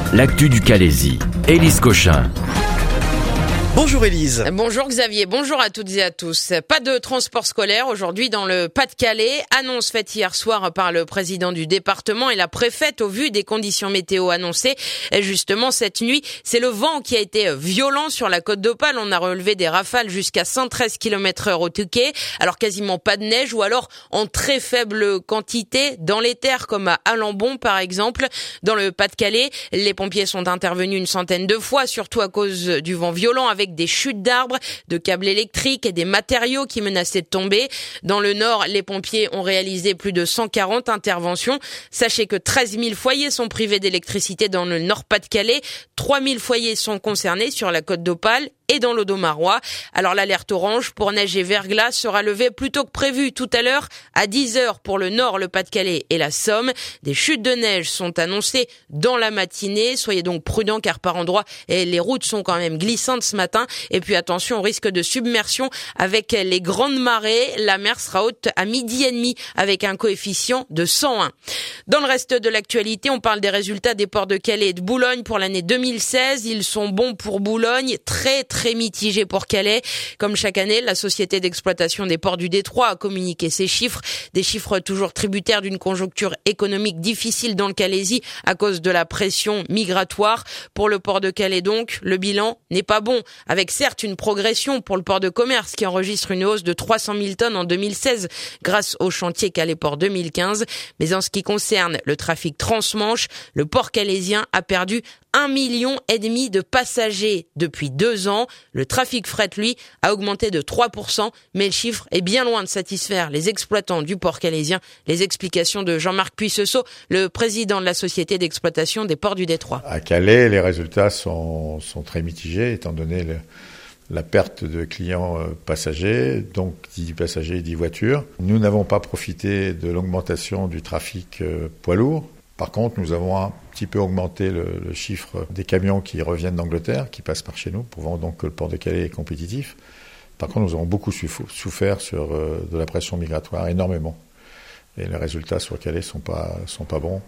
l'actu du Calaisis. Élise Cochin. Bonjour Élise. Bonjour Xavier, bonjour à toutes et à tous. Pas de transport scolaire aujourd'hui dans le Pas-de-Calais. Annonce faite hier soir par le président du département et la préfète au vu des conditions météo annoncées. Et justement, cette nuit, c'est le vent qui a été violent sur la côte d'Opale. On a relevé des rafales jusqu'à 113 km/h au Touquet. Alors quasiment pas de neige ou alors en très faible quantité dans les terres comme à Alambon par exemple. Dans le Pas-de-Calais, les pompiers sont intervenus une centaine de fois, surtout à cause du vent violent avec des chutes d'arbres, de câbles électriques et des matériaux qui menaçaient de tomber. Dans le nord, les pompiers ont réalisé plus de 140 interventions. Sachez que 13 000 foyers sont privés d'électricité dans le nord Pas-de-Calais. 3 000 foyers sont concernés sur la côte d'Opale et dans l'Audomarois. Alors l'alerte orange pour neige et verglas sera levée plus tôt que prévu tout à l'heure à 10h pour le nord, le Pas-de-Calais et la Somme. Des chutes de neige sont annoncées dans la matinée. Soyez donc prudents car par endroits les routes sont quand même glissantes ce matin. Et puis attention au risque de submersion avec les grandes marées. La mer sera haute à 12h30 avec un coefficient de 101. Dans le reste de l'actualité, on parle des résultats des ports de Calais et de Boulogne pour l'année 2016. Ils sont bons pour Boulogne, très mitigés pour Calais. Comme chaque année, la société d'exploitation des ports du Détroit a communiqué ces chiffres. Des chiffres toujours tributaires d'une conjoncture économique difficile dans le Calaisis à cause de la pression migratoire. Pour le port de Calais donc, le bilan n'est pas bon. Avec certes une progression pour le port de commerce qui enregistre une hausse de 300 000 tonnes en 2016 grâce au chantier Calais-Port 2015. Mais en ce qui concerne le trafic transmanche, le port calaisien a perdu 1,5 million de passagers depuis 2 ans. Le trafic fret, lui, a augmenté de 3%, mais le chiffre est bien loin de satisfaire les exploitants du port calaisien. Les explications de Jean-Marc Puisseau, le président de la société d'exploitation des ports du Détroit. À Calais, les résultats sont très mitigés, étant donné la perte de clients passagers, donc 10 passagers et 10 voitures. Nous n'avons pas profité de l'augmentation du trafic poids lourd. Par contre, nous avons un petit peu augmenté le chiffre des camions qui reviennent d'Angleterre, qui passent par chez nous, prouvant donc que le port de Calais est compétitif. Par contre, nous avons beaucoup souffert sur de la pression migratoire, énormément. Et les résultats sur Calais sont pas bons.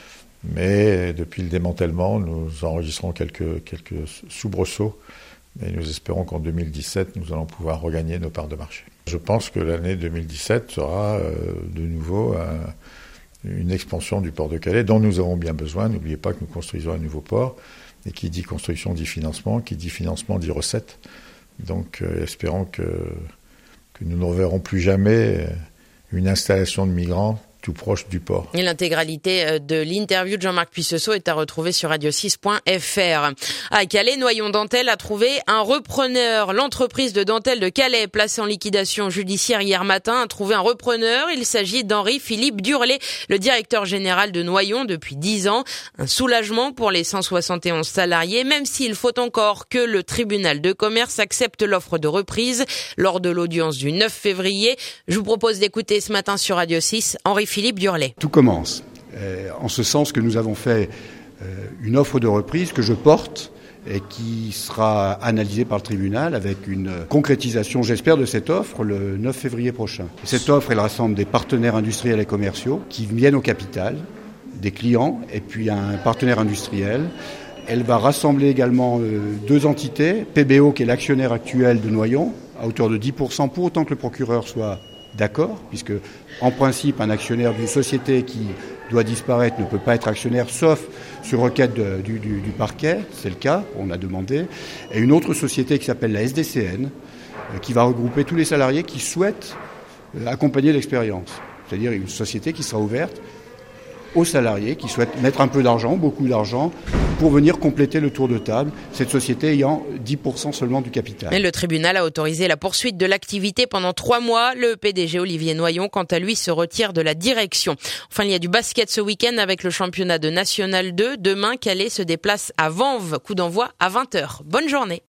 Mais depuis le démantèlement, nous enregistrons quelques soubresauts. Et nous espérons qu'en 2017, nous allons pouvoir regagner nos parts de marché. Je pense que l'année 2017 sera de nouveau une expansion du port de Calais dont nous avons bien besoin. N'oubliez pas que nous construisons un nouveau port. Et qui dit construction dit financement, qui dit financement dit recettes. Donc espérons que nous ne reverrons plus jamais une installation de migrants tout proche du port. Et l'intégralité de l'interview de Jean-Marc Puisseau est à retrouver sur radio6.fr. À Calais, Noyon Dentelle a trouvé un repreneur. L'entreprise de dentelle de Calais, placée en liquidation judiciaire hier matin, a trouvé un repreneur. Il s'agit d'Henri-Philippe Durlet, le directeur général de Noyon depuis 10 ans. Un soulagement pour les 171 salariés, même s'il faut encore que le tribunal de commerce accepte l'offre de reprise lors de l'audience du 9 février. Je vous propose d'écouter ce matin sur Radio 6 Henri-Philippe Durlet. Tout commence en ce sens que nous avons fait une offre de reprise que je porte et qui sera analysée par le tribunal avec une concrétisation, j'espère, de cette offre le 9 février prochain. Cette offre, elle rassemble des partenaires industriels et commerciaux qui viennent au capital, des clients et puis un partenaire industriel. Elle va rassembler également 2 entités, PBO qui est l'actionnaire actuel de Noyon, à hauteur de 10%, pour autant que le procureur soit d'accord, puisque en principe un actionnaire d'une société qui doit disparaître ne peut pas être actionnaire sauf sur requête du parquet, c'est le cas, on a demandé, et une autre société qui s'appelle la SDCN, qui va regrouper tous les salariés qui souhaitent accompagner l'expérience, c'est-à-dire une société qui sera ouverte aux salariés qui souhaitent mettre un peu d'argent, beaucoup d'argent, pour venir compléter le tour de table, cette société ayant 10% seulement du capital. Et le tribunal a autorisé la poursuite de l'activité pendant 3 mois. Le PDG Olivier Noyon, quant à lui, se retire de la direction. Enfin, il y a du basket ce week-end avec le championnat de National 2. Demain, Calais se déplace à Vanves. Coup d'envoi à 20h. Bonne journée.